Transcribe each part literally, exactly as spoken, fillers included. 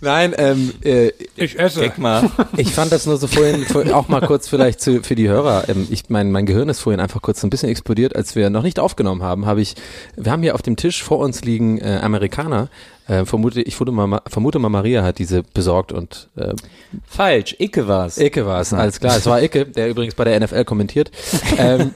Nein, ähm, äh, ich esse. Check mal. Ich fand das nur so vorhin, auch mal kurz vielleicht zu, für die Hörer. Ähm, ich, mein, mein Gehirn ist vorhin einfach kurz so ein bisschen explodiert, als wir noch nicht aufgenommen haben. Habe ich, wir haben hier auf dem Tisch vor uns liegen äh, Amerikaner. Äh, vermute, ich vermute mal, vermute mal, Maria hat diese besorgt und äh, falsch. Icke war's. Icke war's, alles klar. Es war Icke, der übrigens bei der N F L kommentiert. ähm,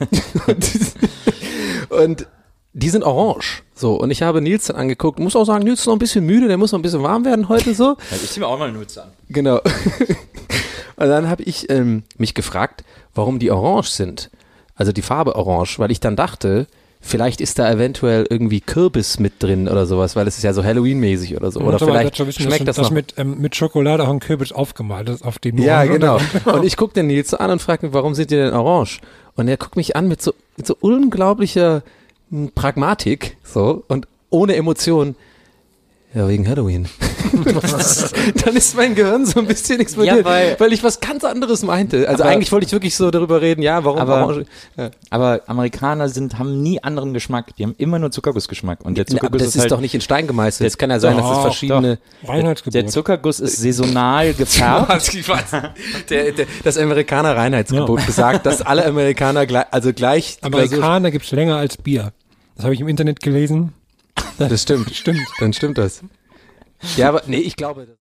und die sind orange. So, und ich habe Nils dann angeguckt. Muss auch sagen, Nils ist noch ein bisschen müde, der muss noch ein bisschen warm werden heute so. Ja, ich zieh mir auch mal eine Mütze an. Genau. Und dann habe ich ähm, mich gefragt, warum die orange sind. Also die Farbe orange, weil ich dann dachte, vielleicht ist da eventuell irgendwie Kürbis mit drin oder sowas, weil es ist ja so Halloween-mäßig oder so. Oder vielleicht wissen, schmeckt dass, das dass noch. mit, ähm, mit Schokolade auch ein Kürbis aufgemalt ist auf dem Ja, genau. Untergrund. Und ich gucke den Nils so an und frage mich, warum sind die denn orange? Und er guckt mich an mit so, mit so unglaublicher hm, Pragmatik, so, und ohne Emotion. Ja, wegen Halloween. Dann ist mein Gehirn so ein bisschen explodiert, Ja, weil, weil ich was ganz anderes meinte. Also aber, eigentlich wollte ich wirklich so darüber reden, ja, warum aber, Orange. Ja. Aber Amerikaner sind, haben nie anderen Geschmack. Die haben immer nur Zuckergussgeschmack. Und der Ja, aber Zuckerguss das ist, ist halt, doch nicht in Stein gemeißelt. Es kann ja sein, Doch, dass es verschiedene. Reinheitsgebot. der Zuckerguss ist saisonal gefärbt. der, der, das Amerikaner Reinheitsgebot Ja. besagt, dass alle Amerikaner gleich, also gleich. Amerikaner gibt's länger als Bier. Das habe ich im Internet gelesen. Das stimmt. Stimmt. Dann stimmt das. Ja, aber nee, ich glaube.